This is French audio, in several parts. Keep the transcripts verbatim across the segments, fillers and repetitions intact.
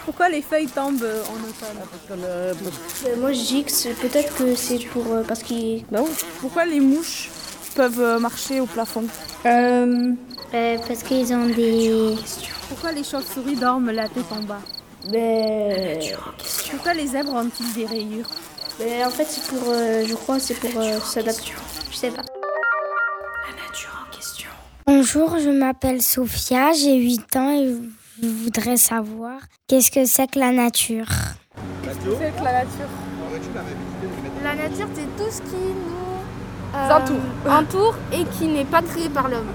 Pourquoi les feuilles tombent en automne? Euh, moi je dis que c'est, peut-être que c'est pour euh, parce qu'il. Bah oui. Pourquoi les mouches peuvent marcher au plafond? Euh, euh, Parce qu'ils ont des. Pourquoi les chauves-souris dorment la tête en bas? ben, Pourquoi les zèbres ont-ils des rayures? ben, en fait c'est pour, euh, je crois, c'est pour euh, s'adapter. Je sais pas. La nature en question. Bonjour, je m'appelle Sophia, j'ai huit ans et je voudrais savoir qu'est-ce que c'est que la nature. Qu'est-ce que c'est que la nature? La nature, c'est tout ce qui nous euh, entoure. entoure et qui n'est pas créé par l'homme.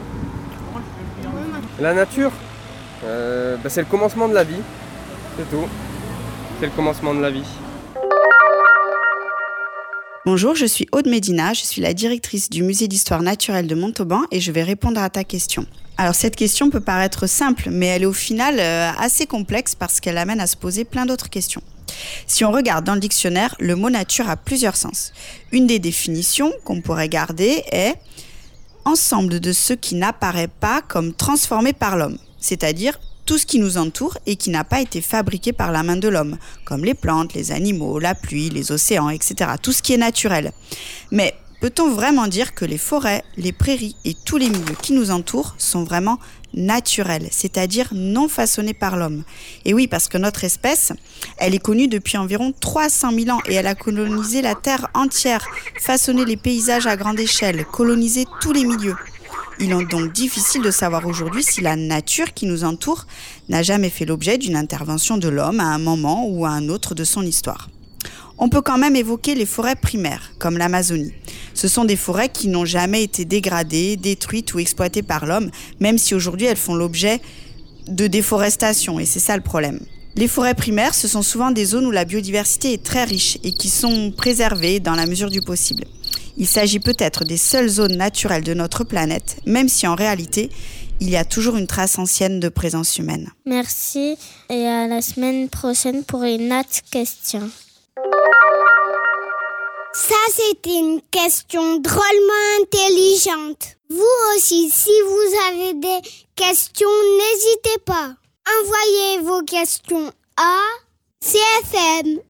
La nature, euh, bah c'est le commencement de la vie, c'est tout. C'est le commencement de la vie. Bonjour, je suis Aude Médina, je suis la directrice du musée d'histoire naturelle de Montauban et je vais répondre à ta question. Alors cette question peut paraître simple, mais elle est au final euh, assez complexe parce qu'elle amène à se poser plein d'autres questions. Si on regarde dans le dictionnaire, le mot nature a plusieurs sens. Une des définitions qu'on pourrait garder est « ensemble de ce qui n'apparaît pas comme transformé par l'homme », c'est-à-dire tout ce qui nous entoure et qui n'a pas été fabriqué par la main de l'homme, comme les plantes, les animaux, la pluie, les océans, et cetera. Tout ce qui est naturel. Mais peut-on vraiment dire que les forêts, les prairies et tous les milieux qui nous entourent sont vraiment naturels, c'est-à-dire non façonnés par l'homme? Et oui, parce que notre espèce, elle est connue depuis environ trois cent mille ans et elle a colonisé la Terre entière, façonné les paysages à grande échelle, colonisé tous les milieux. Il est donc difficile de savoir aujourd'hui si la nature qui nous entoure n'a jamais fait l'objet d'une intervention de l'homme à un moment ou à un autre de son histoire. On peut quand même évoquer les forêts primaires, comme l'Amazonie. Ce sont des forêts qui n'ont jamais été dégradées, détruites ou exploitées par l'homme, même si aujourd'hui elles font l'objet de déforestation, et c'est ça le problème. Les forêts primaires, ce sont souvent des zones où la biodiversité est très riche et qui sont préservées dans la mesure du possible. Il s'agit peut-être des seules zones naturelles de notre planète, même si en réalité, il y a toujours une trace ancienne de présence humaine. Merci et à la semaine prochaine pour une autre question. Ça, c'était une question drôlement intelligente. Vous aussi, si vous avez des questions, n'hésitez pas. Envoyez vos questions à c f m